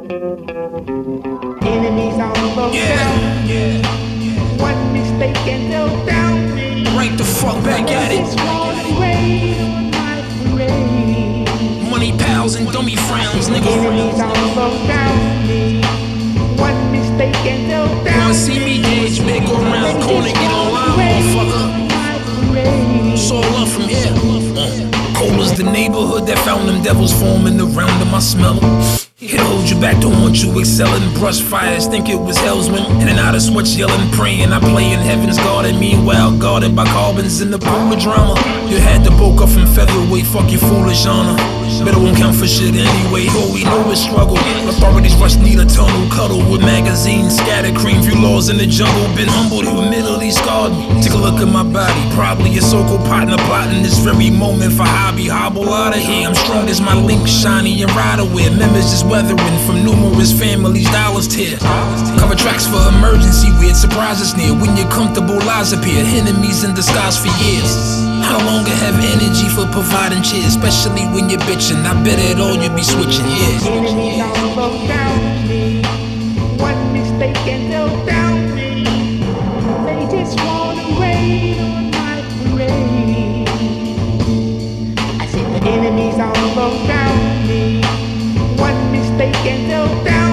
Enemies all around me. One mistake and they'll down me. Right the fuck back at it. Just wanna rain on my parade. Money pals and dummy frowns, nigga. Enemies all around me. One mistake and they'll down me. Wanna see me edge, man, go around the corner, get online, motherfucker. It's all up from here. Cold as the neighborhood that found them devils forming around them, I smell them. It'll hold you back, don't want you excelling. Brush fires, think it was Hellsman. In and out of sweats, yelling, praying. I play in heaven's garden, meanwhile guarded by carbons in the pool of drama. You had to bulk up from featherweight, fuck your foolish honor. Better won't count for shit anyway, all we know is struggle. Authorities rush, need a tunnel, cuddle with magazines, scattered cream, few laws in the jungle. Been humbled, humility scarred me. Take a look at my body, probably a so-called partner plotting this very moment for hobby. Hobble out of here, I'm strong as my link, shiny and right aware. Members just weathering from numerous families, dollars tear. Cover tracks for emergency, weird surprises near. When your comfortable lies appear, enemies in disguise for years. I no longer have energy for providing cheer, especially when you're bitching. I bet at all you be switching, yeah. Enemies all around me. One mistake and they'll down me. They just wanna rain on my parade. I said the enemies all around me. One mistake and they'll down me.